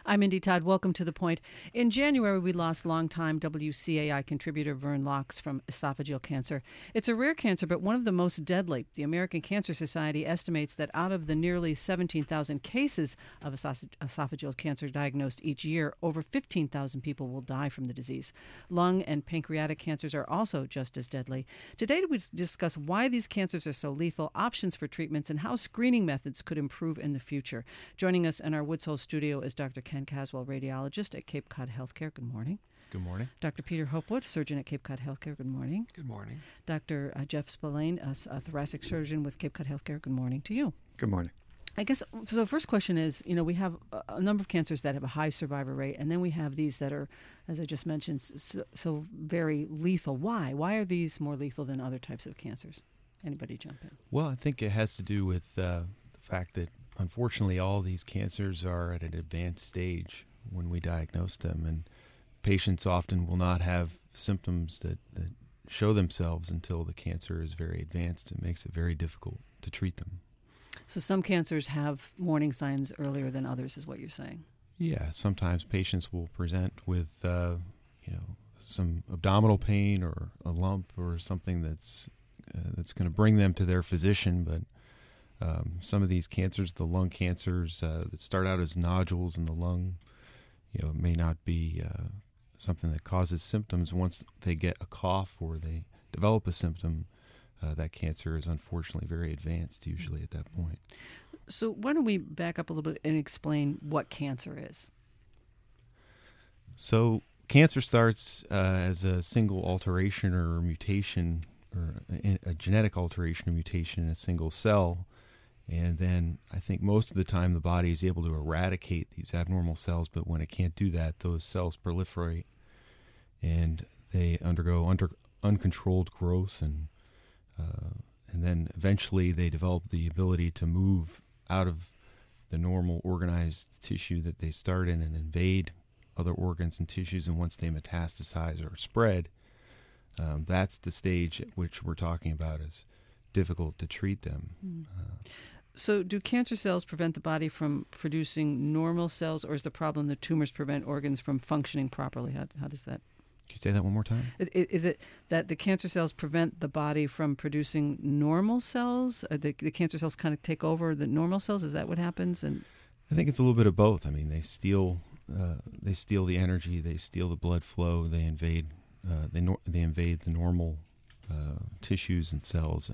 I'm Indy Todd. Welcome to The Point. In January, we lost longtime WCAI contributor Vern Laux from esophageal cancer. It's a rare cancer, but one of the most deadly. The American Cancer Society estimates that out of the nearly 17,000 cases of esophageal cancer diagnosed each year, over 15,000 people will die from the disease. Lung and pancreatic cancers are also just as deadly. Today, we discuss why these cancers are so lethal, options for treatments, and how screening methods could improve in the future. Joining us in our Woods Hole studio is Dr. Ken Caswell, radiologist at Cape Cod Healthcare. Good morning. Good morning. Dr. Peter Hopewood, surgeon at Cape Cod Healthcare. Good morning. Good morning. Dr. Jeff Spillane, a thoracic surgeon with Cape Cod Healthcare. Good morning to you. Good morning. I guess, so the first question is, we have a number of cancers that have a high survivor rate, and then we have these that are, as I just mentioned, so very lethal. Why? Why are these more lethal than other types of cancers? Anybody jump in? Well, I think it has to do with the fact that, unfortunately, all these cancers are at an advanced stage when we diagnose them, and patients often will not have symptoms that show themselves until the cancer is very advanced. It makes it very difficult to treat them. So some cancers have warning signs earlier than others, is what you're saying? Yeah, sometimes patients will present with, some abdominal pain or a lump or something that's going to bring them to their physician, but some of these cancers, the lung cancers that start out as nodules in the lung, may not be something that causes symptoms. Once they get a cough or they develop a symptom, that cancer is unfortunately very advanced usually at that point. So why don't we back up a little bit and explain what cancer is? So cancer starts as a single alteration or mutation, or a genetic alteration or mutation in a single cell. And then I think most of the time the body is able to eradicate these abnormal cells, but when it can't do that, those cells proliferate and they undergo uncontrolled growth, and then eventually they develop the ability to move out of the normal organized tissue that they start in and invade other organs and tissues, and once they metastasize or spread, that's the stage at which we're talking about as difficult to treat them. So do cancer cells prevent the body from producing normal cells, or is the problem the tumors prevent organs from functioning properly? How does that? Can you say that one more time? Is it that the cancer cells prevent the body from producing normal cells? The cancer cells kind of take over the normal cells? Is that what happens? And I think it's a little bit of both. I mean, they steal the energy, they steal the blood flow, they invade the normal tissues and cells,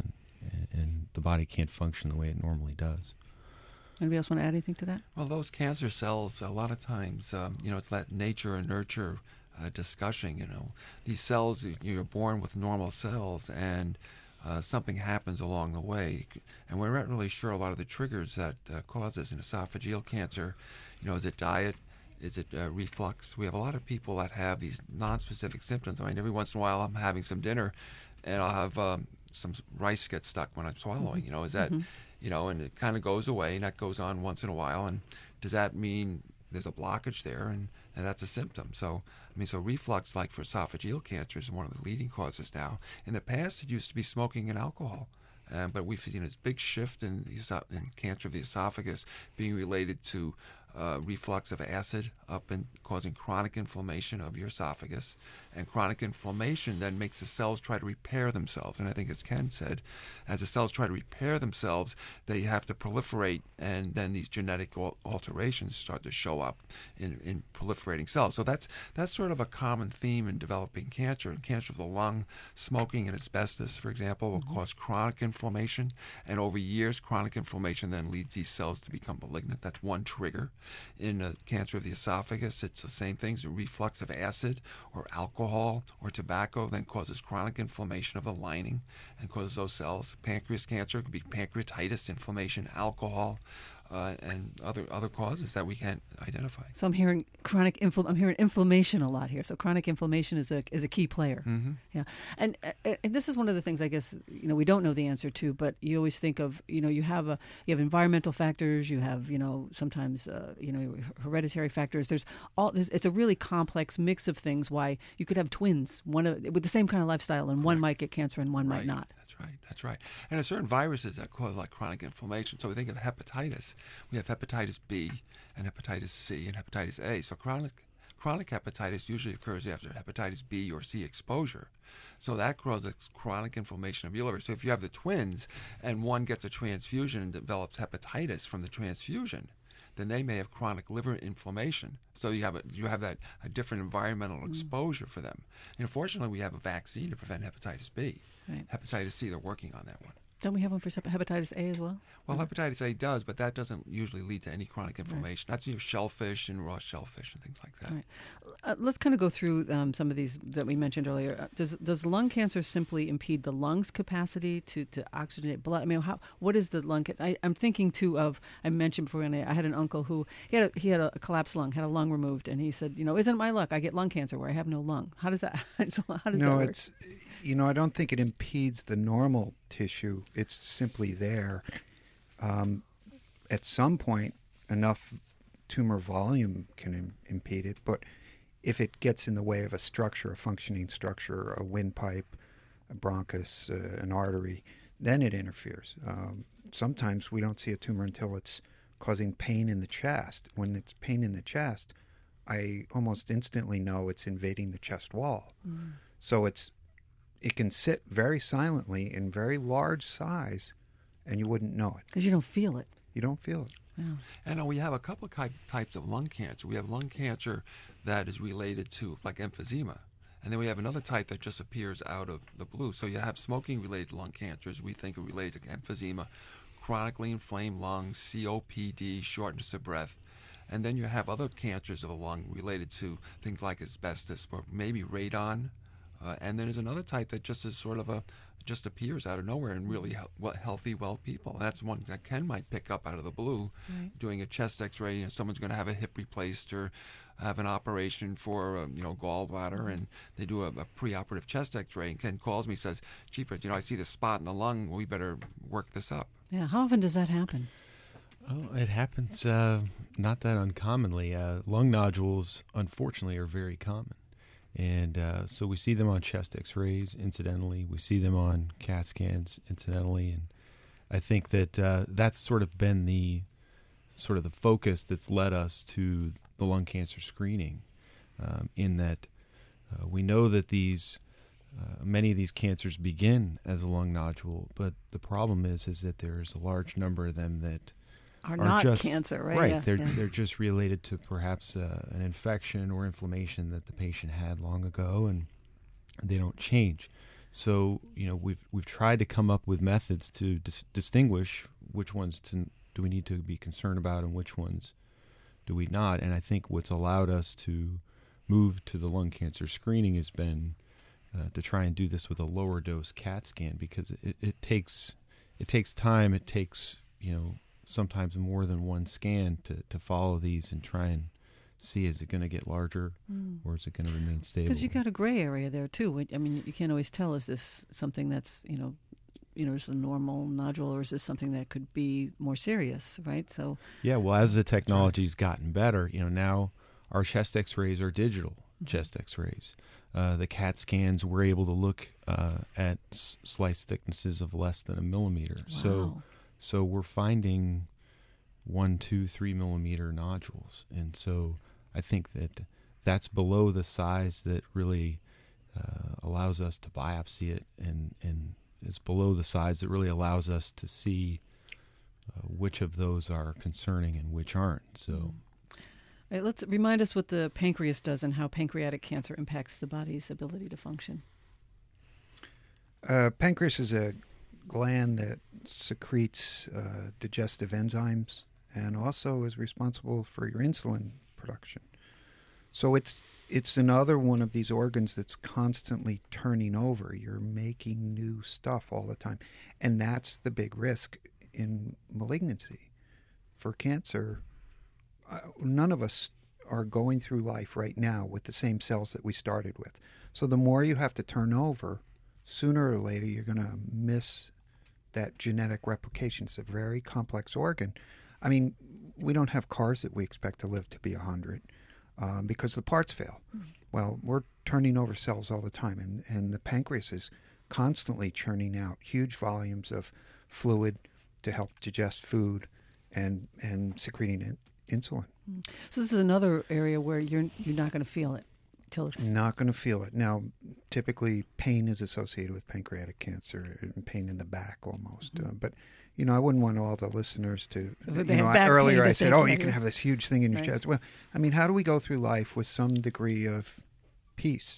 and the body can't function the way it normally does. Anybody else want to add anything to that? Well, those cancer cells, a lot of times, it's that nature and nurture discussion. These cells, you're born with normal cells, and something happens along the way, and we're not really sure a lot of the triggers that causes an esophageal cancer. Is it diet? Is it reflux? We have a lot of people that have these non-specific symptoms. I mean, every once in a while I'm having some dinner, and I'll have some rice get stuck when I'm swallowing. Is that, and it kind of goes away, and that goes on once in a while. And does that mean there's a blockage there? And that's a symptom. So reflux, like for esophageal cancer, is one of the leading causes now. In the past, it used to be smoking and alcohol. But we've seen this big shift in cancer of the esophagus being related to reflux of acid up and causing chronic inflammation of your esophagus. And chronic inflammation then makes the cells try to repair themselves. And I think, as Ken said, as the cells try to repair themselves, they have to proliferate, and then these genetic alterations start to show up in proliferating cells. So that's sort of a common theme in developing cancer. And cancer of the lung, smoking and asbestos, for example, will cause chronic inflammation. And over years, chronic inflammation then leads these cells to become malignant. That's one trigger. In cancer of the esophagus, it's the same things. The reflux of acid or alcohol or tobacco then causes chronic inflammation of the lining and causes those cells. Pancreas cancer could be pancreatitis, inflammation, alcohol, and other causes that we can't identify. So I'm hearing I'm hearing inflammation a lot here. So chronic inflammation is a key player. Mm-hmm. Yeah, and this is one of the things I guess we don't know the answer to, but you always think of you have environmental factors, you have sometimes hereditary factors. It's a really complex mix of things. Why you could have twins, with the same kind of lifestyle, and one might get cancer and one might not. That's right. That's right. And there's certain viruses that cause like chronic inflammation. So we think of hepatitis. We have hepatitis B and hepatitis C and hepatitis A. So chronic hepatitis usually occurs after hepatitis B or C exposure. So that causes chronic inflammation of your liver. So if you have the twins and one gets a transfusion and develops hepatitis from the transfusion, then they may have chronic liver inflammation. So you have that a different environmental exposure for them. And fortunately, we have a vaccine to prevent hepatitis B. Right. Hepatitis C, they're working on that one. Don't we have one for hepatitis A as well? Well, hepatitis A does, but that doesn't usually lead to any chronic inflammation. Right. That's shellfish and raw shellfish and things like that. Right. Let's kind of go through some of these that we mentioned earlier. Does lung cancer simply impede the lungs' capacity to oxygenate blood? I mean, what is the lung cancer? I'm thinking too of, I mentioned before, I had an uncle who he had a collapsed lung, had a lung removed, and he said, isn't it my luck? I get lung cancer where I have no lung. How does that? How does that work? It's I don't think it impedes the normal tissue. It's simply there. At some point, enough tumor volume can impede it, but if it gets in the way of a structure, a functioning structure, a windpipe, a bronchus, an artery, then it interferes. Sometimes we don't see a tumor until it's causing pain in the chest. When it's pain in the chest, I almost instantly know it's invading the chest wall. So it can sit very silently in very large size, and you wouldn't know it. Because you don't feel it. You don't feel it. Yeah. And we have a couple of types of lung cancer. We have lung cancer that is related to like emphysema. And then we have another type that just appears out of the blue. So you have smoking-related lung cancers. We think are related to emphysema, chronically inflamed lungs, COPD, shortness of breath. And then you have other cancers of the lung related to things like asbestos or maybe radon. And then there's another type that just is sort of just appears out of nowhere in really healthy, well people. And that's one that Ken might pick up out of the blue, right. Doing a chest X-ray. Someone's going to have a hip replaced or have an operation for gallbladder, and they do a preoperative chest X-ray. And Ken calls me, says, "Chief, I see this spot in the lung. We better work this up." Yeah. How often does that happen? Oh, it happens not that uncommonly. Lung nodules, unfortunately, are very common. And so we see them on chest X-rays, incidentally. We see them on CAT scans, incidentally. And I think that that's sort of been the focus that's led us to the lung cancer screening, in that we know that many of these cancers begin as a lung nodule, but the problem is that there's a large number of them that are not just cancer, right? Right. Yeah. They're just related to perhaps an infection or inflammation that the patient had long ago, and they don't change. So we've tried to come up with methods to distinguish which ones do we need to be concerned about and which ones do we not. And I think what's allowed us to move to the lung cancer screening has been to try and do this with a lower dose CAT scan, because it takes time. It takes sometimes more than one scan to follow these and try and see, is it going to get larger or is it going to remain stable? Because you got a gray area there too. I mean, you can't always tell, is this something that's is a normal nodule, or is this something that could be more serious, right? So yeah, well, as the technology's gotten better, now our chest X-rays are digital chest X-rays. The CAT scans, we're able to look at slice thicknesses of less than a millimeter. Wow. So we're finding 1, 2, 3 millimeter nodules. And so I think that's below the size that really allows us to biopsy it, and it's below the size that really allows us to see which of those are concerning and which aren't. So, all right, let's remind us what the pancreas does and how pancreatic cancer impacts the body's ability to function. Pancreas is a gland that secretes digestive enzymes and also is responsible for your insulin production. So it's another one of these organs that's constantly turning over. You're making new stuff all the time. And that's the big risk in malignancy. For cancer, none of us are going through life right now with the same cells that we started with. So the more you have to turn over, sooner or later you're going to miss that genetic replication. It's a very complex organ. I mean, we don't have cars that we expect to live to be 100 because the parts fail. Well, we're turning over cells all the time, and the pancreas is constantly churning out huge volumes of fluid to help digest food and secreting insulin. So this is another area where you're not going to feel it till it's not going to feel it. Now, typically pain is associated with pancreatic cancer and pain in the back almost. But I wouldn't want all the listeners to. Earlier I said, you can have this huge thing in your chest. Well, I mean, how do we go through life with some degree of peace?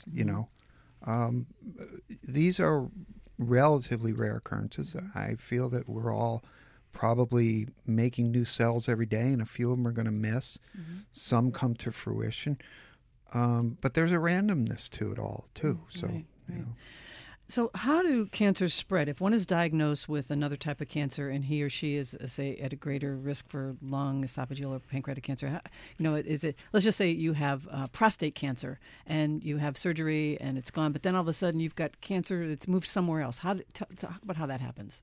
These are relatively rare occurrences. I feel that we're all probably making new cells every day, and a few of them are going to miss. Some come to fruition. But there's a randomness to it all, too. So, So how do cancers spread? If one is diagnosed with another type of cancer and he or she is, say, at a greater risk for lung, esophageal, or pancreatic cancer, is it? Let's just say you have prostate cancer and you have surgery and it's gone, but then all of a sudden you've got cancer that's moved somewhere else. Talk about how that happens.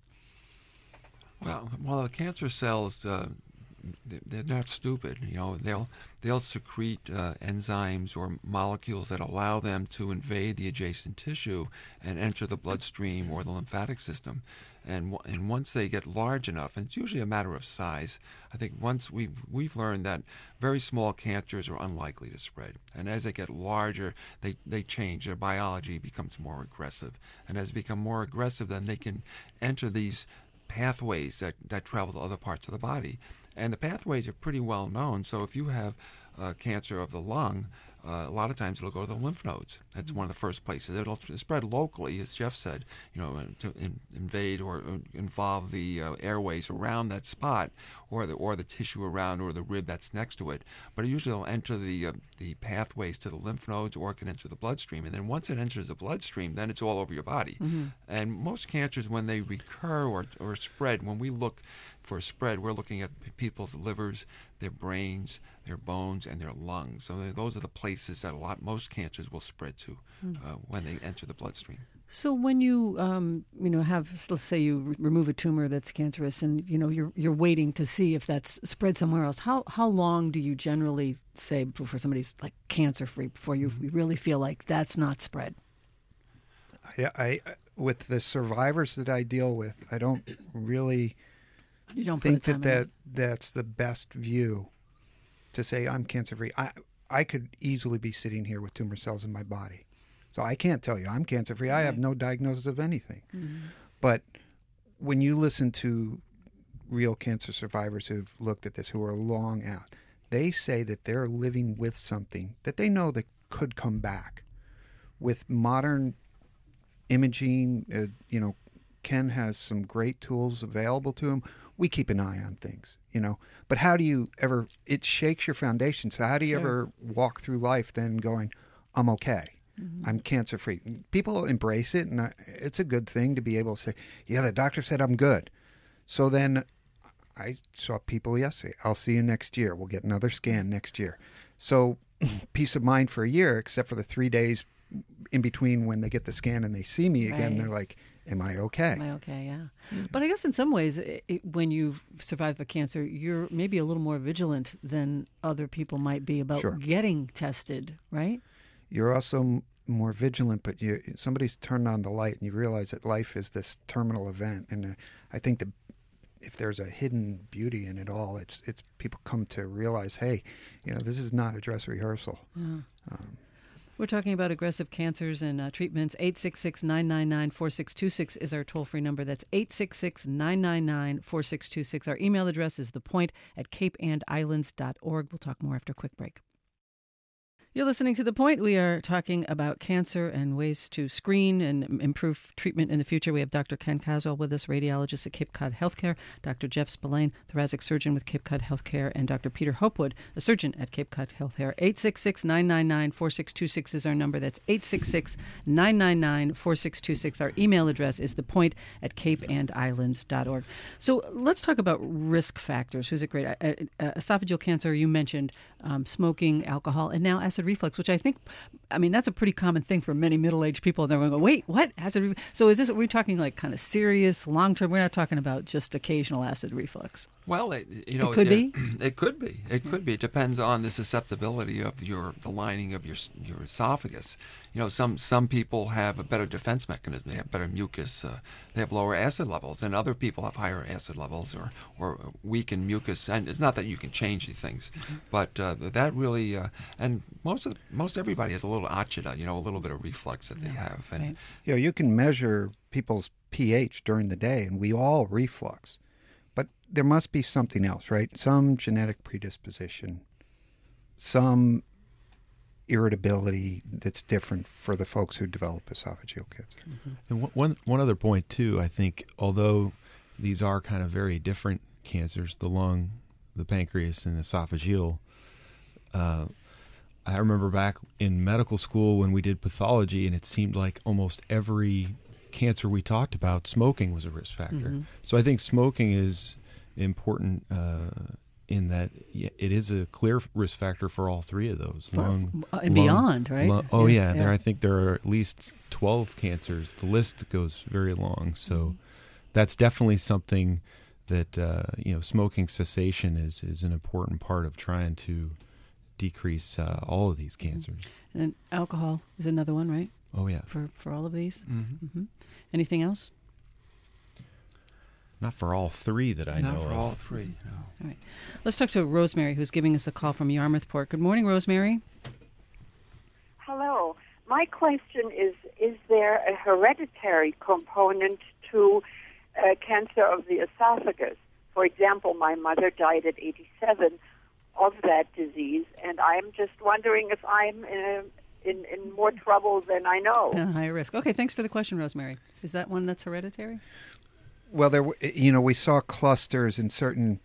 Well, the cancer cells, they're not stupid. They'll secrete enzymes or molecules that allow them to invade the adjacent tissue and enter the bloodstream or the lymphatic system. And once they get large enough, and it's usually a matter of size, I think once we've learned that very small cancers are unlikely to spread. And as they get larger, they change. Their biology becomes more aggressive. And as they become more aggressive, then they can enter these pathways that travel to other parts of the body. And the pathways are pretty well known. So if you have cancer of the lung, a lot of times it'll go to the lymph nodes. That's one of the first places. It'll spread locally, as Jeff said, to invade or involve the airways around that spot, or the tissue around, or the rib that's next to it. But usually it'll enter the pathways to the lymph nodes, or it can enter the bloodstream. And then once it enters the bloodstream, then it's all over your body. And most cancers, when they recur or spread, when we look for spread, we're looking at people's livers, their brains, their bones, and their lungs. So those are the places that most cancers will spread to when they enter the bloodstream. So when you have, let's say you remove a tumor that's cancerous, and you're waiting to see if that's spread somewhere else. How long do you generally say before somebody's like cancer free before you really feel like that's not spread? I with the survivors that I deal with, I don't really. You don't think that's the best view to say I'm cancer-free. I could easily be sitting here with tumor cells in my body. So I can't tell you I'm cancer-free. I have no diagnosis of anything. But when you listen to real cancer survivors who've looked at this, who are long out, they say that they're living with something that they know that could come back. With modern imaging, Ken has some great tools available to him. We keep an eye on things, But how do you ever, it shakes your foundation. So how do you ever walk through life then going, I'm okay. I'm cancer-free. People embrace it, and it's a good thing to be able to say, yeah, the doctor said I'm good. So then I saw people yesterday. I'll see you next year. We'll get another scan next year. So peace of mind for a year, except for the 3 days in between when they get the scan and they see me again. They're like, am I okay? Am I okay? Yeah. But I guess in some ways, when you've survived a cancer, you're maybe a little more vigilant than other people might be about getting tested, right? You're also more vigilant, but somebody's turned on the light and you realize that life is this terminal event. And I think that if there's a hidden beauty in it all, it's people come to realize, hey, this is not a dress rehearsal. Yeah. We're talking about aggressive cancers and treatments. 866-999-4626 is our toll-free number. That's 866-999-4626. Our email address is thepoint@capeandislands.org. We'll talk more after a quick break. You're listening to The Point. We are talking about cancer and ways to screen and improve treatment in the future. We have Dr. Ken Caswell with us, radiologist at Cape Cod Healthcare, Dr. Jeff Spillane, thoracic surgeon with Cape Cod Healthcare, and Dr. Peter Hopewood, a surgeon at Cape Cod Healthcare. 866-999-4626 is our number. That's 866-999-4626. Our email address is thepoint@capeandislands.org. So let's talk about risk factors. Who's it great? Esophageal cancer, you mentioned smoking, alcohol, and now as acid reflux, which I think, I mean, that's a pretty common thing for many middle-aged people. And they're going, wait, what? Acid reflux? So are we talking like kind of serious, long-term? We're not talking about just occasional acid reflux. Well, it could be. It could be. It could be. It depends on the susceptibility of the lining of your esophagus. Some people have a better defense mechanism. They have better mucus. They have lower acid levels, and other people have higher acid levels or weakened mucus. And it's not that you can change these things, but that really and most everybody has a little achita, a little bit of reflux that they have. And you can measure people's pH during the day, and we all reflux. But there must be something else, right? Some genetic predisposition, some irritability that's different for the folks who develop esophageal cancer. And one other point, too, I think, although these are kind of very different cancers, the lung, the pancreas, and esophageal, I remember back in medical school when we did pathology, and it seemed like almost every cancer we talked about, smoking was a risk factor. So I think smoking is important in that it is a clear risk factor for all three of those. Beyond, right? I think there are at least 12 cancers. The list goes very long. So that's definitely something that, smoking cessation is an important part of trying to decrease all of these cancers. And alcohol is another one, right? Oh, yeah. For all of these? Anything else? Not for all three that I know of. Not for all three, no. All right. Let's talk to Rosemary, who's giving us a call from Yarmouthport. Good morning, Rosemary. Hello. My question is there a hereditary component to cancer of the esophagus? For example, my mother died at 87 of that disease, and I'm just wondering if I'm in more trouble than I know. Higher risk. Okay, thanks for the question, Rosemary. Is that one that's hereditary? Well, we saw clusters in certain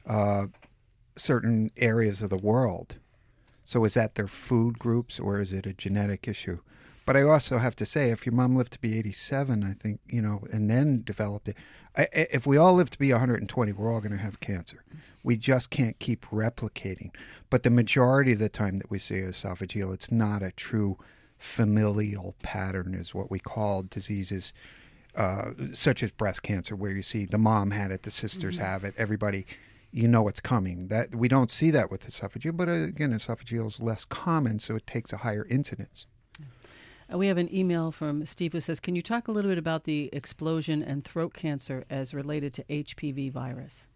areas of the world. So is that their food groups, or is it a genetic issue? But I also have to say, if your mom lived to be 87, I think, and then developed it, if we all live to be 120, we're all going to have cancer. We just can't keep replicating. But the majority of the time that we see esophageal, it's not a true familial pattern, is what we call diseases such as breast cancer, where you see the mom had it, the sisters have it, everybody, it's coming. That we don't see that with esophageal, but again, esophageal is less common, so it takes a higher incidence. We have an email from Steve who says, can you talk a little bit about the explosion and throat cancer as related to HPV virus?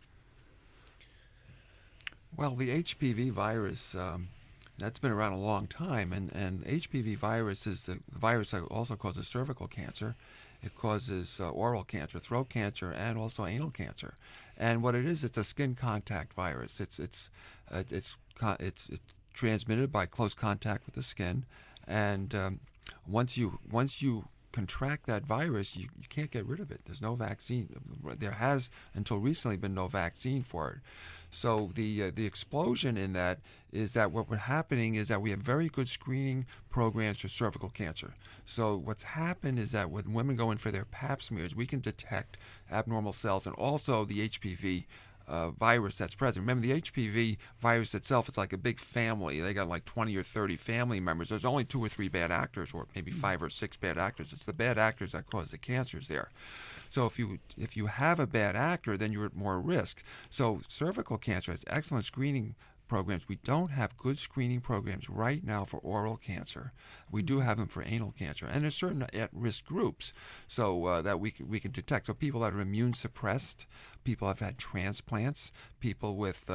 Well, the HPV virus, that's been around a long time, and HPV virus is the virus that also causes cervical cancer. It causes oral cancer, throat cancer, and also anal cancer. And what it is, it's a skin contact virus. It's transmitted by close contact with the skin, and once you contract that virus, you can't get rid of it. There's no vaccine. There has until recently been no vaccine for it. So the explosion in that is that what's happening is that we have very good screening programs for cervical cancer. So what's happened is that when women go in for their pap smears, we can detect abnormal cells and also the HPV virus that's present. Remember, the HPV virus itself is like a big family. They got like 20 or 30 family members. There's only 2 or 3 bad actors, or maybe 5 or 6 bad actors. It's the bad actors that cause the cancers there. So if you have a bad actor, then you're at more risk. So cervical cancer has excellent screening programs. We don't have good screening programs right now for oral cancer. We do have them for anal cancer, and there's certain at-risk groups so that we can detect. So people that are immune suppressed, people have had transplants, people with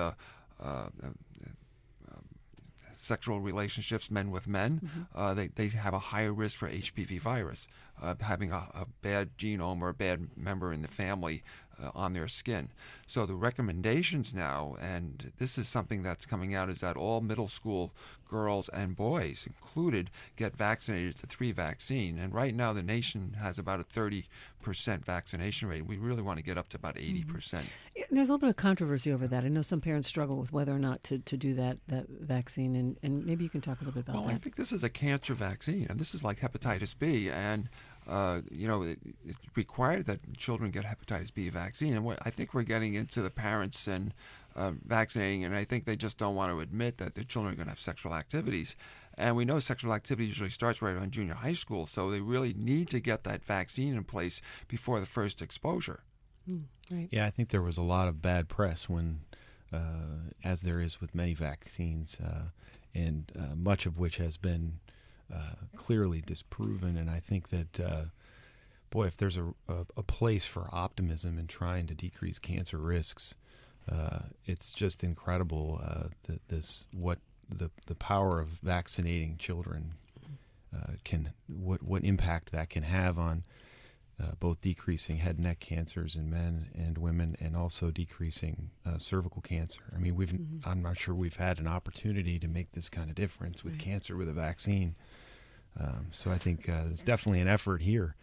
sexual relationships, men with men, they have a higher risk for HPV virus, having a bad genome or a bad member in the family on their skin. So the recommendations now, and this is something that's coming out, is that all middle school girls and boys included get vaccinated. It's a 3 vaccine. And right now the nation has about a 30% vaccination rate. We really want to get up to about 80%. There's a little bit of controversy over that. I know some parents struggle with whether or not to do that vaccine, and maybe you can talk a little bit about that. Well, I think this is a cancer vaccine, and this is like hepatitis B, and it's required that children get hepatitis B vaccine. And I think we're getting into the parents and vaccinating, and I think they just don't want to admit that their children are going to have sexual activities. And we know sexual activity usually starts right around junior high school, so they really need to get that vaccine in place before the first exposure. Right. Yeah, I think there was a lot of bad press when, as there is with many vaccines, and much of which has been clearly disproven. And I think that, boy, if there's a place for optimism in trying to decrease cancer risks, it's just incredible what the power of vaccinating children what impact that can have on both decreasing head and neck cancers in men and women, and also decreasing cervical cancer. I mean, I'm not sure we've had an opportunity to make this kind of difference with cancer with a vaccine. So I think there's definitely an effort here,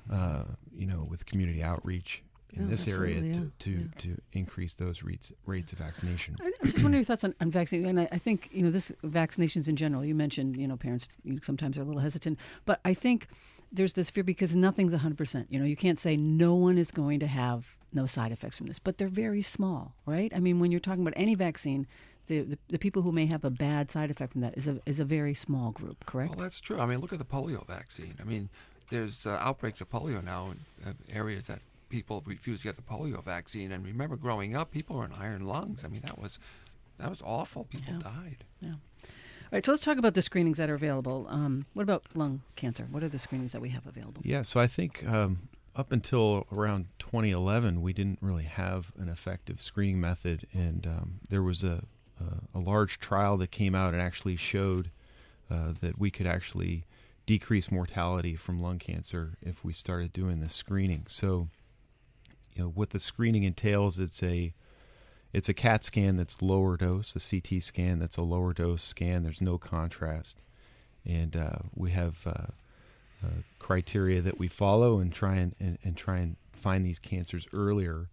with community outreach in this area to increase those rates of vaccination. I just wonder your thoughts on vaccine. And I think, this vaccinations in general, you mentioned, parents sometimes are a little hesitant, but I think there's this fear because nothing's 100%. You can't say no one is going to have no side effects from this, but they're very small, right? I mean, when you're talking about any vaccine, the people who may have a bad side effect from that is a very small group, correct? Well, that's true. I mean, look at the polio vaccine. I mean, there's outbreaks of polio now in areas that people refuse to get the polio vaccine. And remember, growing up, people were in iron lungs. I mean, that was awful. People died. Yeah. All right, so let's talk about the screenings that are available. What about lung cancer? What are the screenings that we have available? Yeah, so I think up until around 2011, we didn't really have an effective screening method, and there was a large trial that came out and actually showed that we could actually decrease mortality from lung cancer if we started doing this screening. So, what the screening entails, it's a CAT scan that's lower dose, a CT scan that's a lower dose scan. There's no contrast, and we have criteria that we follow and try and find these cancers earlier.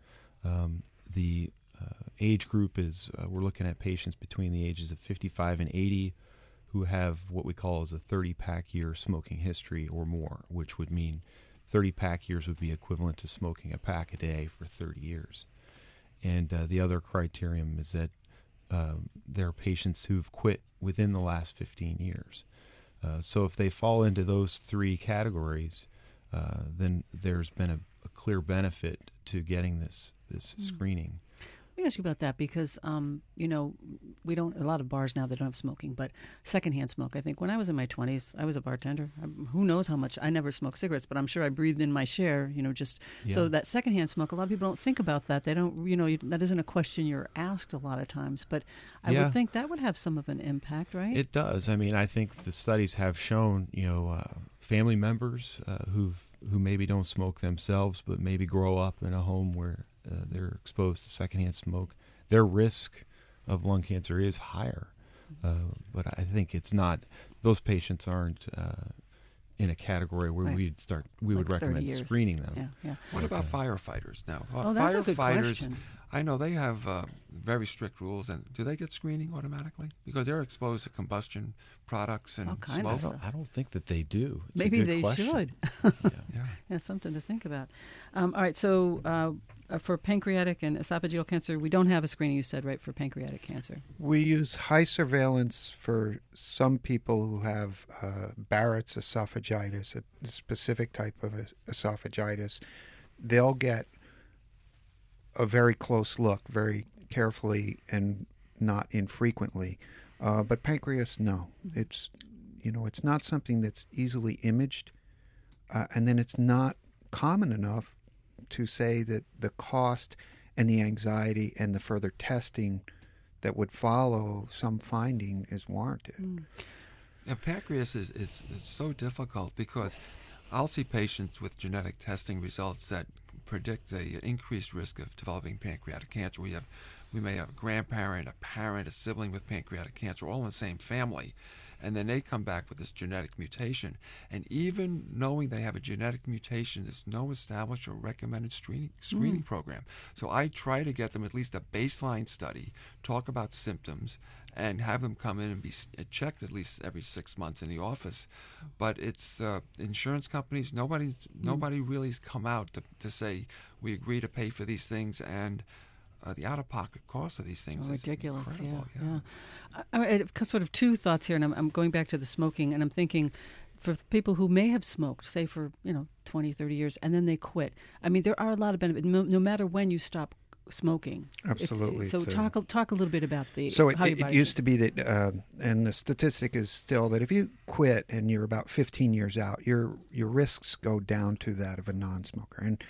The age group is we're looking at patients between the ages of 55 and 80 who have what we call as a 30-pack year smoking history or more, which would mean 30-pack years would be equivalent to smoking a pack a day for 30 years. And the other criterion is that there are patients who've quit within the last 15 years. So if they fall into those three categories, then there's been a clear benefit to getting this screening. Let me ask you about that because, we don't, a lot of bars now that don't have smoking, but secondhand smoke. I think when I was in my 20s, I was a bartender. Who knows how much, I never smoked cigarettes, but I'm sure I breathed in my share, So that secondhand smoke, a lot of people don't think about that. They don't, that isn't a question you're asked a lot of times, but I would think that would have some of an impact, right? It does. I mean, I think the studies have shown, family members who maybe don't smoke themselves, but maybe grow up in a home where they're exposed to secondhand smoke, their risk of lung cancer is higher. But I think it's not; those patients aren't in a category where we would recommend screening them. Yeah. What about firefighters now? That's a good question. I know they have very strict rules, and do they get screening automatically because they're exposed to combustion products and smoke? I don't think that they do. It's Maybe a good they question. should. Yeah, something to think about. All right, so for pancreatic and esophageal cancer, we don't have a screening, you said, right, for pancreatic cancer? We use high surveillance for some people who have Barrett's esophagitis, a specific type of esophagitis. They'll get a very close look, very carefully and not infrequently. But pancreas, no. It's not something that's easily imaged, and then it's not common enough to say that the cost and the anxiety and the further testing that would follow some finding is warranted. And pancreas is so difficult because I'll see patients with genetic testing results that predict an increased risk of developing pancreatic cancer. We may have a grandparent, a parent, a sibling with pancreatic cancer, all in the same family. And then they come back with this genetic mutation. And even knowing they have a genetic mutation, there's no established or recommended screening program. So I try to get them at least a baseline study, talk about symptoms, and have them come in and be checked at least every 6 months in the office. But it's insurance companies, nobody really has come out to say we agree to pay for these things, and the out-of-pocket cost of these things is ridiculous. incredible. Yeah. I have sort of two thoughts here, and I'm going back to the smoking, and I'm thinking, for people who may have smoked, say for 20, 30 years, and then they quit. I mean, there are a lot of benefits, no matter when you stop smoking. Absolutely. So talk a little bit about the. So how it used to be that, and the statistic is still that if you quit and you're about 15 years out, your risks go down to that of a non-smoker, and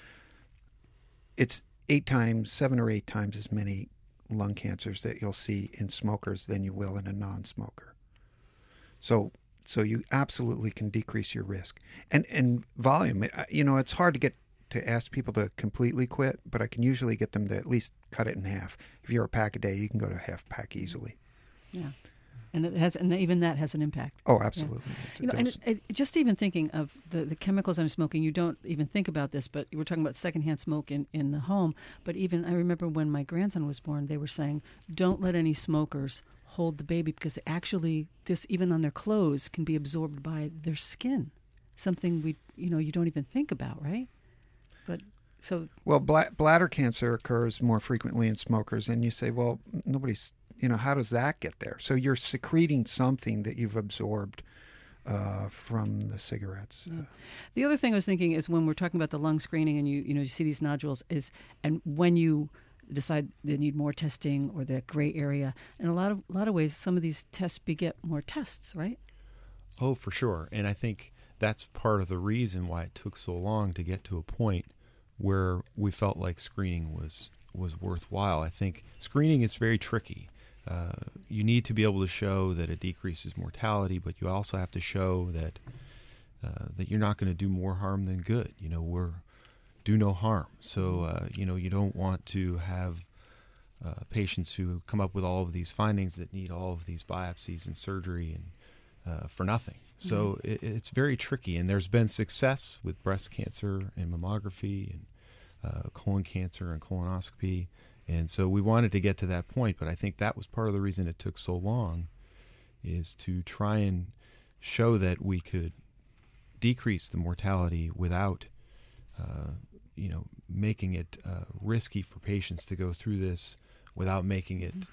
it's 7 or 8 times as many lung cancers that you'll see in smokers than you will in a non-smoker. So you absolutely can decrease your risk. And volume, it's hard to ask people to completely quit, but I can usually get them to at least cut it in half. If you're a pack a day, you can go to a half pack easily. Yeah. And even that has an impact. Oh, absolutely. Yeah. Just even thinking of the chemicals I'm smoking, you don't even think about this, but we're talking about secondhand smoke in the home. But even I remember when my grandson was born, they were saying, don't let any smokers hold the baby, because actually this, even on their clothes, can be absorbed by their skin. Something you don't even think about, right? Well, bladder cancer occurs more frequently in smokers, and you say, well, nobody's, how does that get there? So you're secreting something that you've absorbed from the cigarettes. Yeah. The other thing I was thinking is when we're talking about the lung screening, and you see these nodules, and when you decide they need more testing or the gray area, in a lot of ways, some of these tests beget more tests, right? Oh, for sure. And I think that's part of the reason why it took so long to get to a point where we felt like screening was worthwhile. I think screening is very tricky. You need to be able to show that it decreases mortality, but you also have to show that you're not going to do more harm than good. Do no harm. So you don't want to have patients who come up with all of these findings that need all of these biopsies and surgery and for nothing. So it's very tricky, and there's been success with breast cancer and mammography and colon cancer and colonoscopy. And so we wanted to get to that point, but I think that was part of the reason it took so long, is to try and show that we could decrease the mortality without, making it risky for patients to go through this, without making it,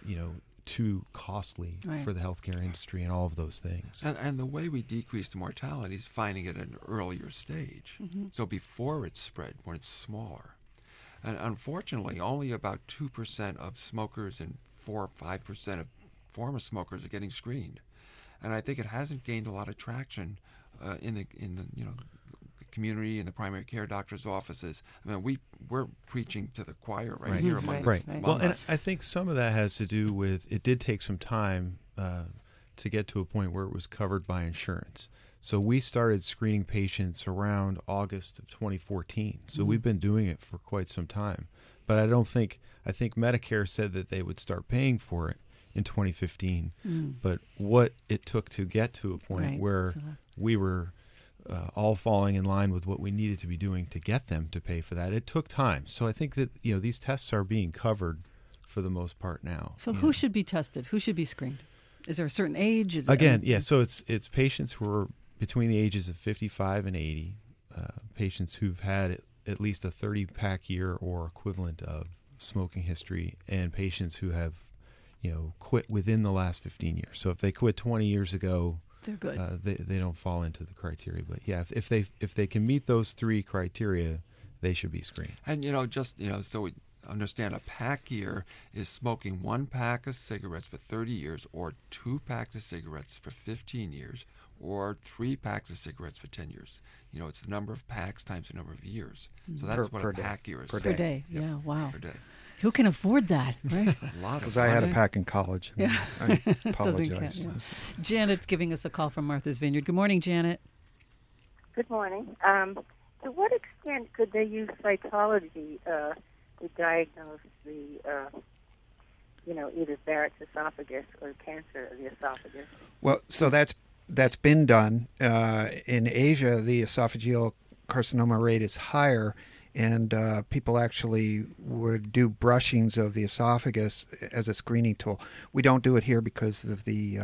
too costly for the healthcare industry and all of those things. And the way we decrease the mortality is finding it at an earlier stage. Mm-hmm. So before it's spread, when it's smaller. And unfortunately, only about 2% of smokers and 4 or 5% of former smokers are getting screened. And I think it hasn't gained a lot of traction in the community and the primary care doctors' offices. I mean, we're preaching to the choir right here among right. Well, and I think some of that has to do with it did take some time to get to a point where it was covered by insurance. So we started screening patients around August of 2014. So we've been doing it for quite some time. But I think Medicare said that they would start paying for it in 2015. But what it took to get to a point where we were all falling in line with what we needed to be doing to get them to pay for that, it took time. So I think that these tests are being covered for the most part now. So who should be tested? Who should be screened? Is there a certain age? So it's patients who are between the ages of 55 and 80, patients who've had at least a 30-pack year or equivalent of smoking history, and patients who have, quit within the last 15 years. So if they quit 20 years ago, they're good. They don't fall into the criteria. But yeah, if they can meet those 3 criteria, they should be screened. And so we understand, a pack year is smoking 1 pack of cigarettes for 30 years, or 2 packs of cigarettes for 15 years, or 3 packs of cigarettes for 10 years. It's the number of packs times the number of years. So that's what a pack year is. Per day. Yeah, wow. Per day. Who can afford that, right? A lot. Because I had a pack in college. And I apologize. Janet's giving us a call from Martha's Vineyard. Good morning, Janet. Good morning. To what extent could they use cytology to diagnose the, either Barrett's esophagus or cancer of the esophagus? Well, so that's been done. In Asia, the esophageal carcinoma rate is higher, and people actually would do brushings of the esophagus as a screening tool. We don't do it here because of the,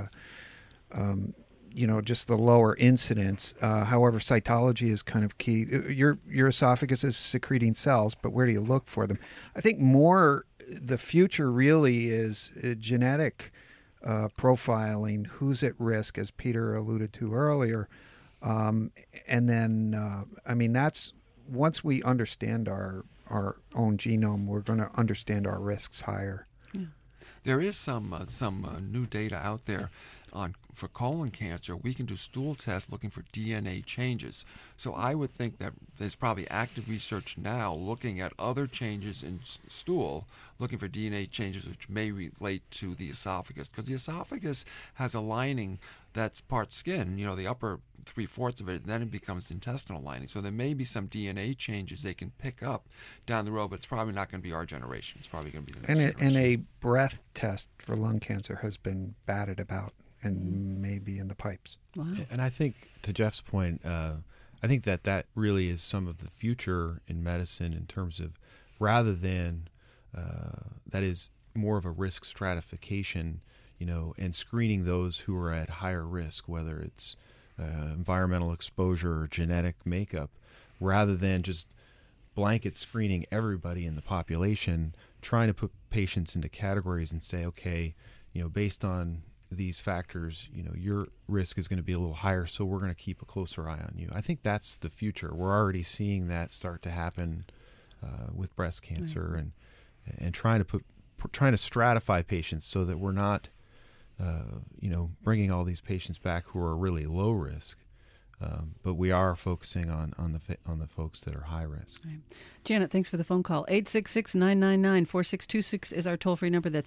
just the lower incidence. However, cytology is kind of key. Your esophagus is secreting cells, but where do you look for them? I think more the future really is genetic profiling, who's at risk, as Peter alluded to earlier. And then, that's once we understand our own genome, we're going to understand our risks higher. Yeah. There is some new data out there for colon cancer. We can do stool tests looking for DNA changes. So I would think that there's probably active research now looking at other changes in stool, looking for DNA changes which may relate to the esophagus, because the esophagus has a lining that's part skin, the upper 3/4 of it, then it becomes intestinal lining. So there may be some DNA changes they can pick up down the road, but it's probably not going to be our generation. It's probably going to be the next generation. And a breath test for lung cancer has been batted about and maybe in the pipes. Wow. And I think, to Jeff's point, I think that really is some of the future in medicine in terms of, rather than, that is more of a risk stratification, and screening those who are at higher risk, whether it's environmental exposure or genetic makeup, rather than just blanket screening everybody in the population, trying to put patients into categories and say, okay, based on these factors, your risk is going to be a little higher, so we're going to keep a closer eye on you. I think that's the future. We're already seeing that start to happen with breast cancer, and trying to stratify patients so that we're not bringing all these patients back who are really low risk, but we are focusing on the folks that are high risk. Right. Janet, thanks for the phone call. 866-999-4626 is our toll-free number. That's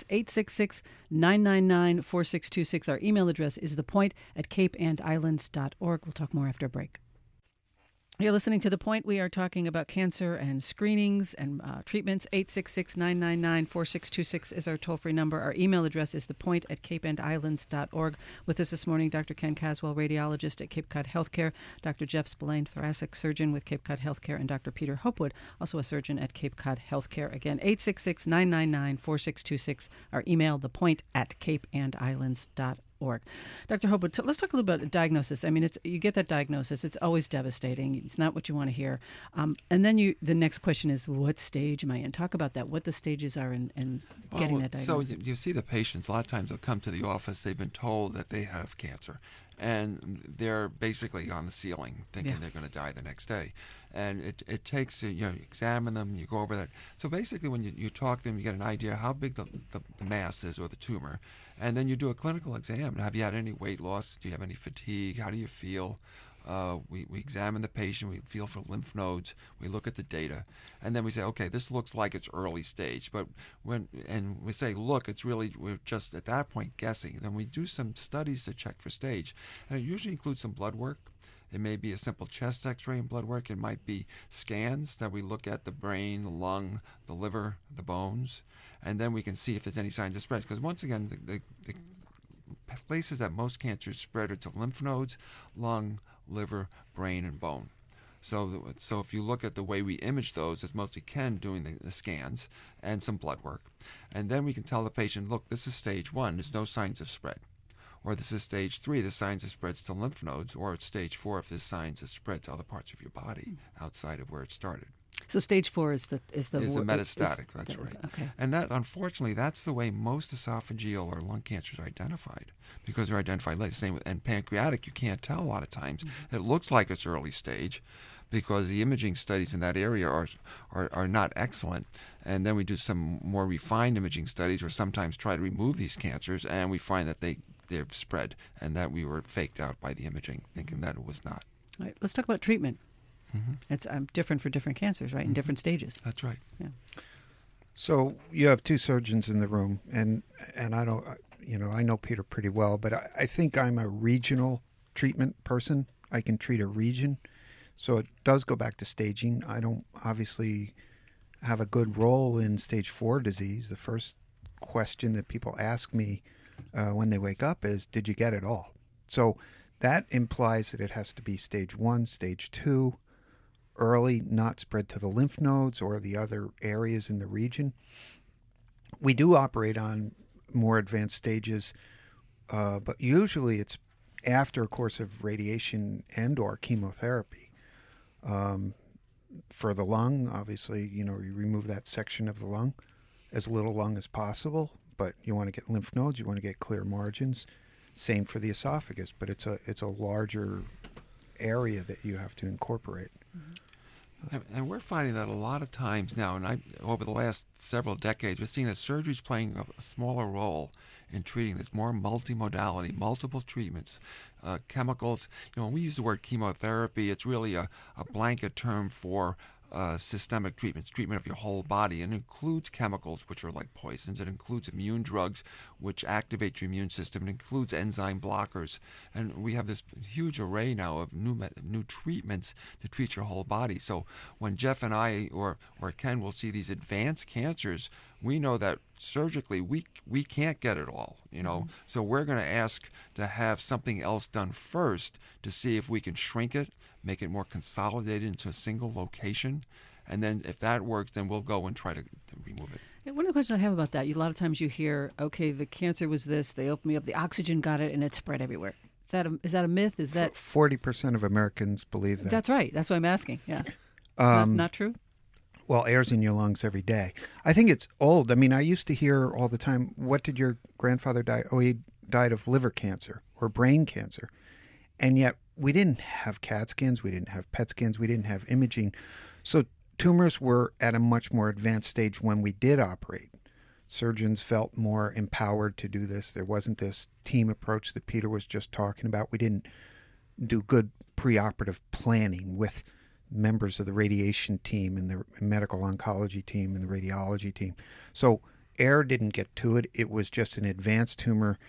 866-999-4626. Our email address is thepoint@capeandislands.org. We'll talk more after a break. You're listening to The Point. We are talking about cancer and screenings and treatments. 866-999-4626 is our toll-free number. Our email address is thepoint@capeandislands.org. With us this morning, Dr. Ken Caswell, radiologist at Cape Cod Healthcare, Dr. Jeff Spillane, thoracic surgeon with Cape Cod Healthcare, and Dr. Peter Hopewood, also a surgeon at Cape Cod Healthcare. Again, 866-999-4626. Our email, thepoint@capeandislands.org. Dr. Hopewood, let's talk a little about diagnosis. You get that diagnosis. It's always devastating. It's not what you want to hear. And then the next question is, what stage am I in? Talk about that, what the stages are in getting that diagnosis. So you see the patients, a lot of times they'll come to the office, they've been told that they have cancer, and they're basically on the ceiling thinking they're going to die the next day. And it takes, you examine them, you go over that. So basically when you talk to them, you get an idea how big the mass is or the tumor. And then you do a clinical exam. Have you had any weight loss? Do you have any fatigue? How do you feel? We examine the patient. We feel for lymph nodes. We look at the data. And then we say, okay, this looks like it's early stage. But we say, look, we're just at that point guessing. Then we do some studies to check for stage. And it usually includes some blood work. It may be a simple chest x-ray and blood work. It might be scans that we look at the brain, the lung, the liver, the bones, and then we can see if there's any signs of spread. Because once again, the places that most cancers spread are to lymph nodes, lung, liver, brain, and bone. So if you look at the way we image those, it's mostly Ken doing the scans and some blood work. And then we can tell the patient, look, this is stage 1. There's no signs of spread. Or this is stage 3, the signs of spreads to lymph nodes, or it's stage 4 if there's signs of spread to other parts of your body outside of where it started. So stage 4 is the metastatic. That's right. Okay. And that, unfortunately, that's the way most esophageal or lung cancers are identified, because they're identified late. Same and pancreatic, you can't tell a lot of times. Mm-hmm. It looks like it's early stage, because the imaging studies in that area are not excellent. And then we do some more refined imaging studies, or sometimes try to remove these cancers, and we find that they've spread, and that we were faked out by the imaging, thinking that it was not. All right, let's talk about treatment. Mm-hmm. It's different for different cancers, right? In different stages. That's right. Yeah. So you have two surgeons in the room, and I don't, I know Peter pretty well, but I think I'm a regional treatment person. I can treat a region, so it does go back to staging. I don't obviously have a good role in stage 4 disease. The first question that people ask me when they wake up is, did you get it all? So that implies that it has to be stage 1, stage 2, early, not spread to the lymph nodes or the other areas in the region. We do operate on more advanced stages, but usually it's after a course of radiation and or chemotherapy. For the lung, obviously, you remove that section of the lung. as little lung as possible, but you want to get lymph nodes, you want to get clear margins. Same for the esophagus, but it's a larger area that you have to incorporate. And we're finding that a lot of times now, and over the last several decades, we're seeing that surgery is playing a smaller role in treating this, more multimodality, multiple treatments, chemicals. When we use the word chemotherapy, it's really a blanket term for systemic treatment of your whole body, and includes chemicals, which are like poisons. It includes immune drugs, which activate your immune system. It includes enzyme blockers, and we have this huge array now of new treatments to treat your whole body. So when Jeff and I or Ken will see these advanced cancers, we know that surgically we can't get it all, So we're going to ask to have something else done first to see if we can shrink it, make it more consolidated into a single location, and then if that works, then we'll go and try to remove it. One of the questions I have about that, a lot of times you hear, okay, the cancer was this, they opened me up, the oxygen got it, and it spread everywhere. Is that a myth? Is that 40% of Americans believe that? That's right. That's what I'm asking. Yeah. Not true? Well, air's in your lungs every day. I think it's old. I mean, I used to hear all the time, what did your grandfather die? Oh, he died of liver cancer or brain cancer. And yet we didn't have CAT scans, we didn't have PET scans, we didn't have imaging. So tumors were at a much more advanced stage when we did operate. Surgeons felt more empowered to do this. There wasn't this team approach that Peter was just talking about. We didn't do good preoperative planning with members of the radiation team and the medical oncology team and the radiology team. So air didn't get to it. It was just an advanced tumor.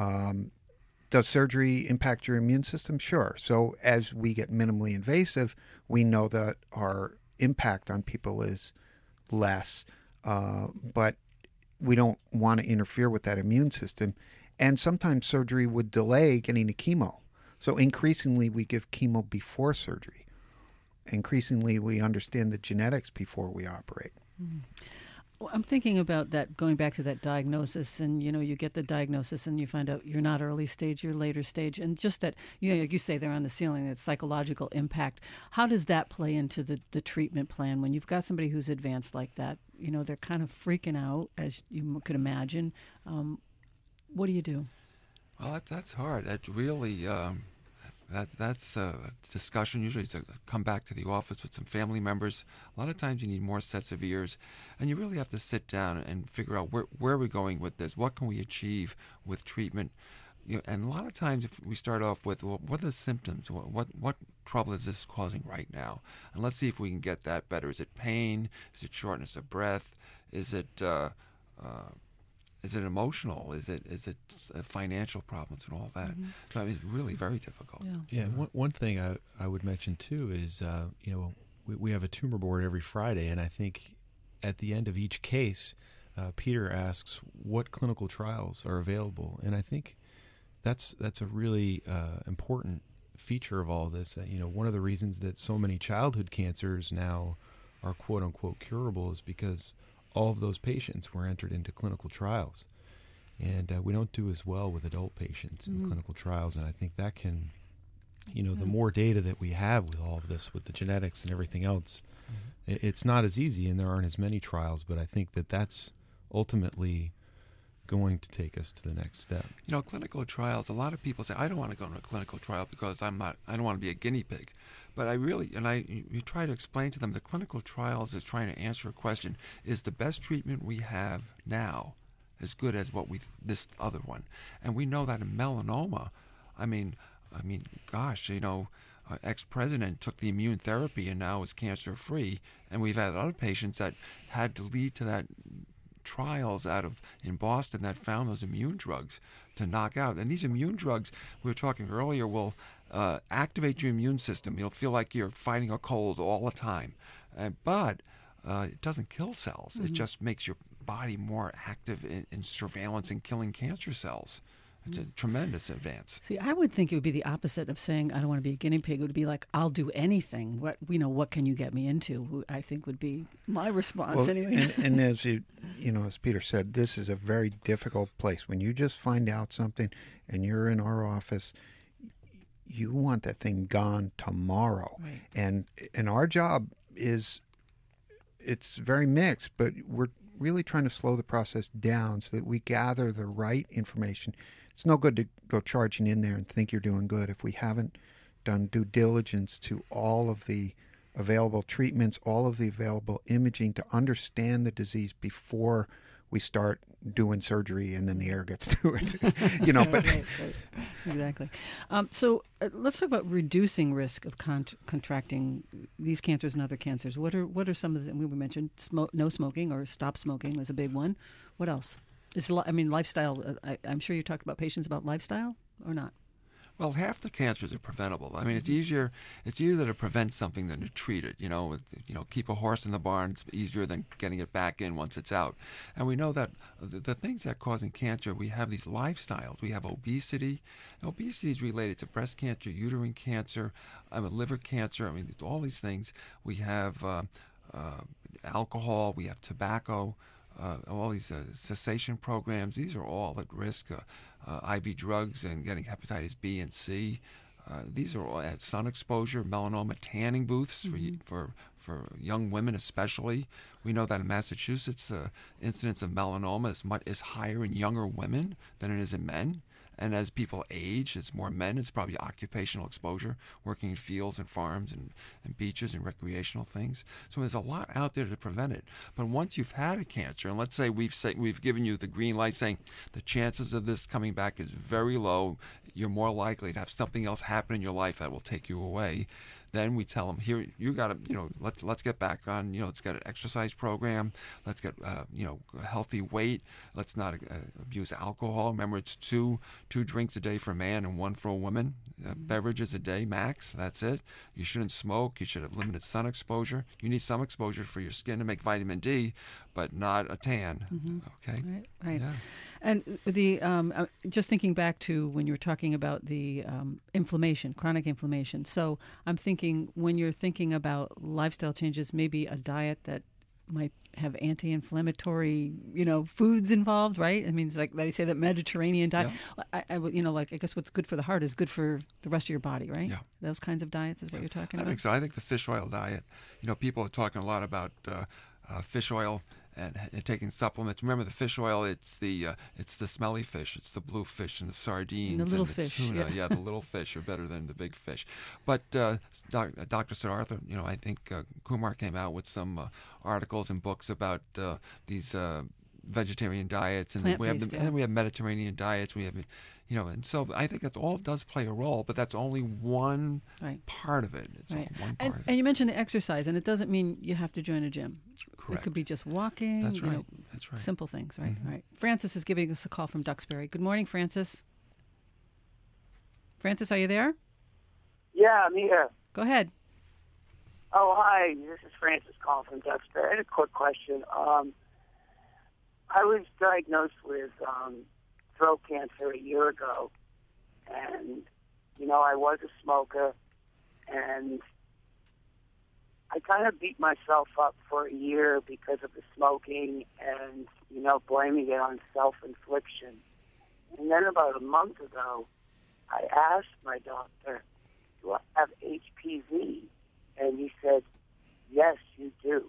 Does surgery impact your immune system? Sure. So as we get minimally invasive, we know that our impact on people is less, but we don't want to interfere with that immune system. And sometimes surgery would delay getting to chemo. So increasingly, we give chemo before surgery. Increasingly, we understand the genetics before we operate. Mm-hmm. Well, I'm thinking about that, going back to that diagnosis, and you get the diagnosis and you find out you're not early stage, you're later stage, and just that, like you say, they're on the ceiling, that psychological impact. How does that play into the treatment plan when you've got somebody who's advanced like that? They're kind of freaking out, as you could imagine. What do you do? Well, that's hard. That really, that's a discussion usually to come back to the office with some family members. A lot of times you need more sets of ears, and you really have to sit down and figure out where are we going with this? What can we achieve with treatment? And a lot of times if we start off with, well, what are the symptoms? What trouble is this causing right now? And let's see if we can get that better. Is it pain? Is it shortness of breath? Is it emotional? Is it financial problems and all that? Mm-hmm. So I mean, it's really very difficult. Yeah. One thing I would mention too is we have a tumor board every Friday, and I think at the end of each case, Peter asks what clinical trials are available, and I think that's a really important feature of all this. One of the reasons that so many childhood cancers now are quote unquote curable is because all of those patients were entered into clinical trials. And we don't do as well with adult patients in clinical trials. And I think that can, the more data that we have with all of this, with the genetics and everything else, it's not as easy and there aren't as many trials. But I think that that's ultimately going to take us to the next step. Clinical trials, a lot of people say, I don't want to go into a clinical trial because I don't want to be a guinea pig. But you try to explain to them the clinical trials is trying to answer a question: is the best treatment we have now as good as this other one? And we know that in melanoma, gosh, ex-president took the immune therapy and now is cancer free, and we've had other patients that had to lead to that trials in Boston that found those immune drugs to knock out. And these immune drugs, we were talking earlier, will activate your immune system. You'll feel like you're fighting a cold all the time. But it doesn't kill cells. Mm-hmm. It just makes your body more active in surveillance and killing cancer cells. It's a tremendous advance. See, I would think it would be the opposite of saying, I don't want to be a guinea pig. It would be like, I'll do anything. What can you get me into? I think would be my response anyway. And as as Peter said, this is a very difficult place. When you just find out something and you're in our office, you want that thing gone tomorrow. Right. And our job is, it's very mixed, but we're really trying to slow the process down so that we gather the right information. It's no good to go charging in there and think you're doing good if we haven't done due diligence to all of the available treatments, all of the available imaging to understand the disease before we start doing surgery and then the air gets to it. But right. Exactly. So let's talk about reducing risk of contracting these cancers and other cancers. What are some of the, we mentioned no smoking or stop smoking was a big one. What else? Lifestyle. I'm sure you talked about patients about lifestyle or not? Well, half the cancers are preventable. I mean, it's easier to prevent something than to treat it. Keep a horse in the barn. It's easier than getting it back in once it's out. And we know that the things that are causing cancer, we have these lifestyles. We have obesity. Obesity is related to breast cancer, uterine cancer, liver cancer. I mean, all these things. We have alcohol. We have tobacco. All these cessation programs. These are all at risk. IV drugs and getting hepatitis B and C. These are all at sun exposure, melanoma, tanning booths for young women especially. We know that in Massachusetts, the incidence of melanoma is higher in younger women than it is in men. And as people age, it's more men. It's probably occupational exposure, working in fields and farms and beaches and recreational things. So there's a lot out there to prevent it. But once you've had a cancer, and let's say we've given you the green light saying the chances of this coming back is very low, you're more likely to have something else happen in your life that will take you away. Then we tell them, here, you got to, let's get back on, let's get an exercise program. Let's get, a healthy weight. Let's not abuse alcohol. Remember, it's two drinks a day for a man and one for a woman. Beverages a day, max. That's it. You shouldn't smoke. You should have limited sun exposure. You need some exposure for your skin to make vitamin D, but not a tan. Okay? Right. Yeah. And the just thinking back to when you were talking about the inflammation, chronic inflammation. So I'm thinking when you're thinking about lifestyle changes, maybe a diet that might have anti-inflammatory, foods involved, right? I mean, it's like they say that Mediterranean diet. Yeah. I guess what's good for the heart is good for the rest of your body, right? Yeah. Those kinds of diets is what you're talking about. I think so. I think the fish oil diet. People are talking a lot about fish oil and taking supplements. Remember, the fish oil, it's the smelly fish. It's the blue fish and the sardines. And the little and fish. Tuna. Yeah, the little fish are better than the big fish. But Dr. Siddhartha, I think Kumar came out with some articles and books about these vegetarian diets. And we have Mediterranean diets. We have, and so I think it all does play a role, but that's only one part of it. It's right. one part. And you mentioned the exercise, and it doesn't mean you have to join a gym. Correct. It could be just walking. That's right. That's right. Simple things, right? Mm-hmm. Right. Francis is giving us a call from Duxbury. Good morning, Francis. Francis, are you there? Yeah, I'm here. Go ahead. Oh, hi. This is Francis calling from Duxbury. I had a quick question. I was diagnosed with throat cancer a year ago, and I was a smoker, and I kind of beat myself up for a year because of the smoking and blaming it on self-infliction. And then about a month ago, I asked my doctor, "Do I have HPV?" And he said, "Yes, you do."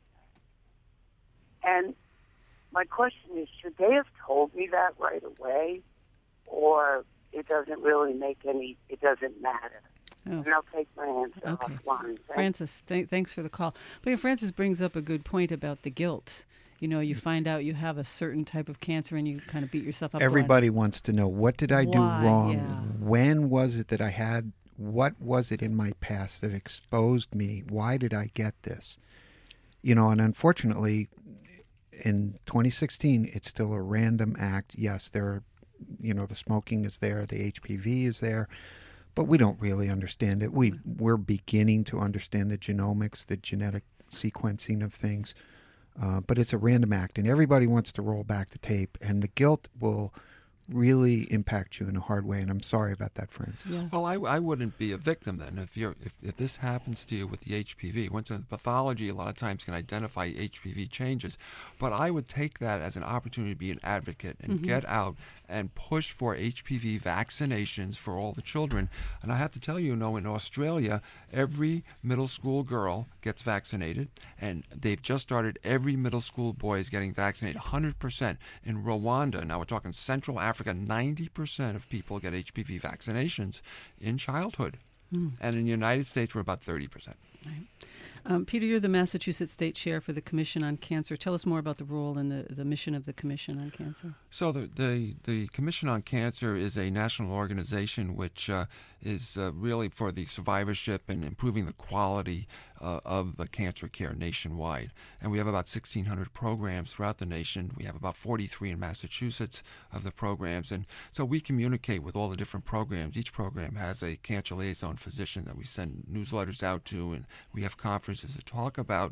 And my question is, should they have told me that right away, or it doesn't matter? Oh. And I'll take my answer offline. Francis, thanks for the call. But Francis brings up a good point about the guilt. You find out you have a certain type of cancer and you kind of beat yourself up. Everybody wants to know, what did I do wrong? Yeah. When was it that I had, what was it in my past that exposed me? Why did I get this? And unfortunately, in 2016, it's still a random act. Yes, there are, the smoking is there, the HPV is there, but we don't really understand it. We're beginning to understand the genomics, the genetic sequencing of things, but it's a random act, and everybody wants to roll back the tape, and the guilt will really impact you in a hard way, and I'm sorry about that, friends. Yeah. Well, I wouldn't be a victim then if this happens to you with the HPV. Once in pathology, a lot of times can identify HPV changes, but I would take that as an opportunity to be an advocate and get out and push for HPV vaccinations for all the children. And I have to tell you, in Australia, every middle school girl gets vaccinated, and they've just started every middle school boy is getting vaccinated 100%. In Rwanda, now we're talking Central Africa, 90% of people get HPV vaccinations in childhood. And in the United States, we're about 30%. Right. Peter, you're the Massachusetts State Chair for the Commission on Cancer. Tell us more about the role and the mission of the Commission on Cancer. So the Commission on Cancer is a national organization which is really for the survivorship and improving the quality of the cancer care nationwide. And we have about 1,600 programs throughout the nation. We have about 43 in Massachusetts of the programs. And so we communicate with all the different programs. Each program has a cancer liaison physician that we send newsletters out to, and we have conferences to talk about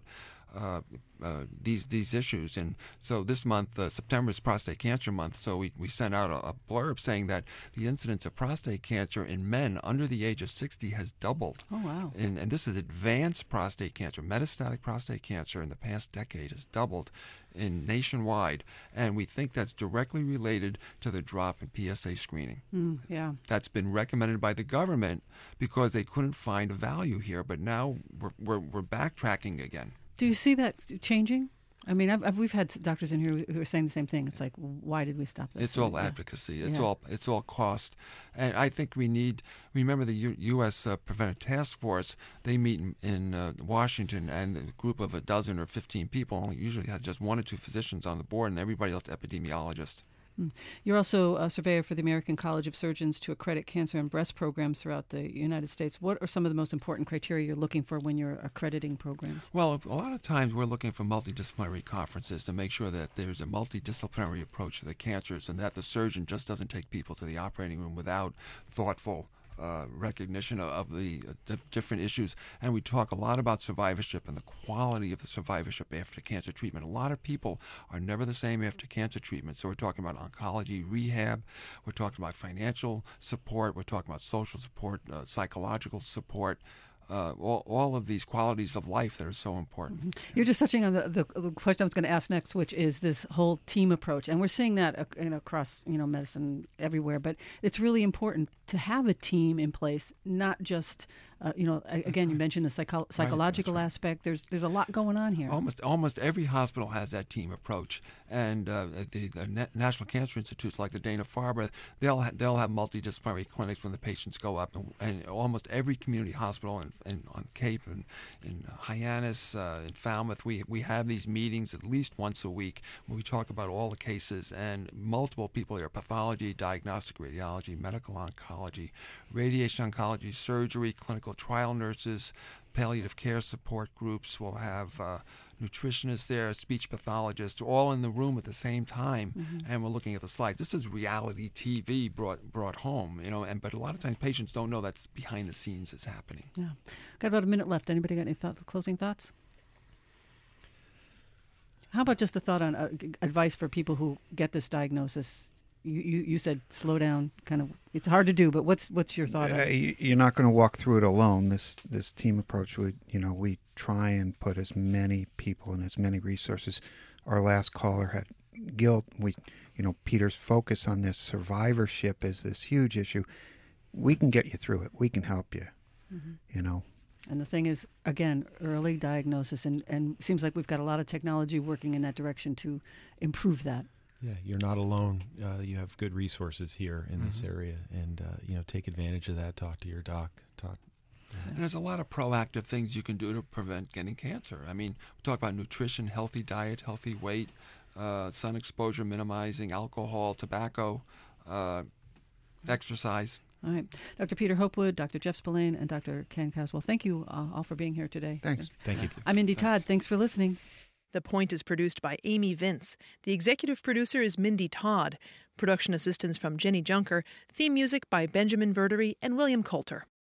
these issues. And so this month, September is Prostate Cancer Month, so we sent out a blurb saying that the incidence of prostate cancer in men under the age of 60 has doubled. Oh, wow. And this is advanced prostate cancer. Metastatic prostate cancer in the past decade has doubled nationwide, and we think that's directly related to the drop in PSA screening. Yeah. That's been recommended by the government because they couldn't find a value here, but now we're backtracking again. Do you see that changing? I mean, we've had doctors in here who are saying the same thing. It's like, why did we stop this? It's all advocacy. It's all cost, and I think we need. Remember the U.S. Preventive Task Force. They meet in Washington, and a group of a dozen or 15 people only usually has just 1 or 2 physicians on the board, and everybody else epidemiologists. You're also a surveyor for the American College of Surgeons to accredit cancer and breast programs throughout the United States. What are some of the most important criteria you're looking for when you're accrediting programs? Well, a lot of times we're looking for multidisciplinary conferences to make sure that there's a multidisciplinary approach to the cancers and that the surgeon just doesn't take people to the operating room without thoughtful recognition of the different issues. And we talk a lot about survivorship and the quality of the survivorship after cancer treatment. A lot of people are never the same after cancer treatment. So we're talking about oncology, rehab, we're talking about financial support, we're talking about social support, psychological support, all of these qualities of life that are so important. You're just touching on the question I was going to ask next, which is this whole team approach. And we're seeing that across medicine everywhere. But it's really important to have a team in place, not just, again, you mentioned the psychological aspect. There's a lot going on here. Almost every hospital has that team approach. And the National Cancer Institutes, like the Dana-Farber, they'll have multidisciplinary clinics when the patients go up. And almost every community hospital on Cape and in Hyannis, in Falmouth, we have these meetings at least once a week where we talk about all the cases, and multiple people here: pathology, diagnostic radiology, medical oncology, radiation oncology, surgery, clinical trial nurses, palliative care support groups. We'll have nutritionists there, speech pathologists, all in the room at the same time, and we're looking at the slides. This is reality TV brought home, but a lot of times patients don't know that's behind the scenes is happening. Yeah. Got about a minute left. Anybody got any closing thoughts? How about just a thought on advice for people who get this diagnosis? You said slow down. Kind of, it's hard to do, but what's your thought on it? You're not going to walk through it alone. This team approach, we try and put as many people and as many resources. Our last caller had guilt. Peter's focus on this survivorship is this huge issue. We can get you through it. We can help you. And the thing is, again, early diagnosis, and seems like we've got a lot of technology working in that direction to improve that. Yeah, you're not alone. You have good resources here in this area, and take advantage of that. Talk to your doc. And there's a lot of proactive things you can do to prevent getting cancer. I mean, we talk about nutrition, healthy diet, healthy weight, sun exposure minimizing, alcohol, tobacco, exercise. All right. Dr. Peter Hopewood, Dr. Jeff Spillane, and Dr. Ken Caswell, thank you all for being here today. Thanks. Thank you. I'm Indy Todd. Thanks for listening. The Point is produced by Amy Vince. The executive producer is Mindy Todd. Production assistance from Jenny Junker. Theme music by Benjamin Verdery and William Coulter.